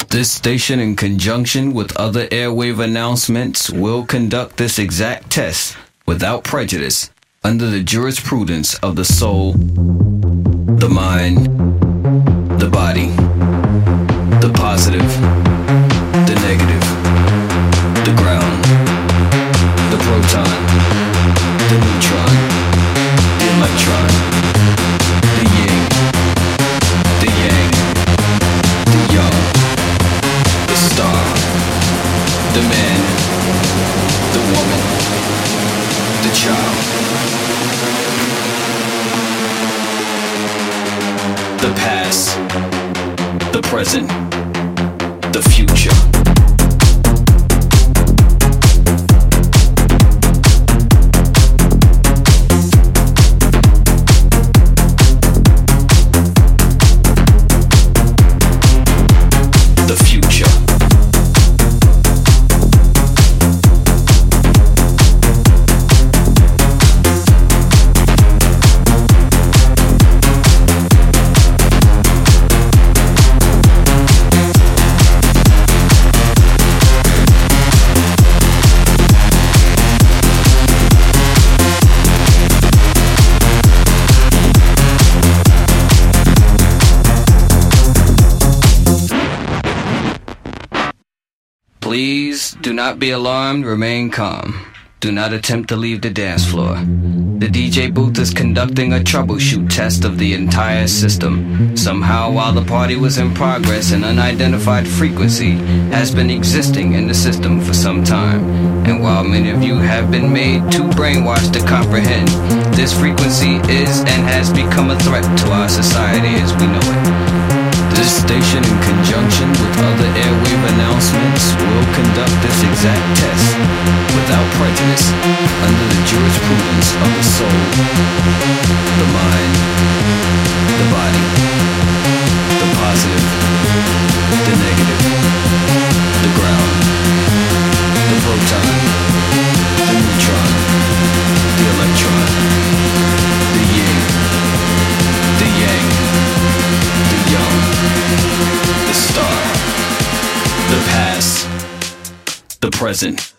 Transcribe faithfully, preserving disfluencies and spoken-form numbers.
This station, in conjunction with other airwave announcements, will conduct this exact test without prejudice under the jurisprudence of the soul, the mind, the body, the positive, the negative, the ground, the proton, the neutron, the electron, the yin, the yang, the young, the star, the man, the woman, the child, the past, the present, the future. Please do not be alarmed, remain calm. Do not attempt to leave the dance floor. The D J booth is conducting a troubleshoot test of the entire system. Somehow, while the party was in progress, an unidentified frequency has been existing in the system for some time. And while many of you have been made too brainwashed to comprehend, this frequency is and has become a threat to our society as we know it. This station, in conjunction with other airwave announcements, will conduct this exact test without prejudice under the jurisprudence of the soul, the mind, the body, the positive, the negative, the ground, the proton, the neutron, the electron, the yin, the yang, the young, the star, the past, the present,